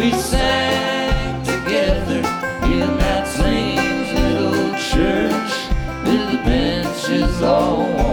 we sang together in that same little church with the benches all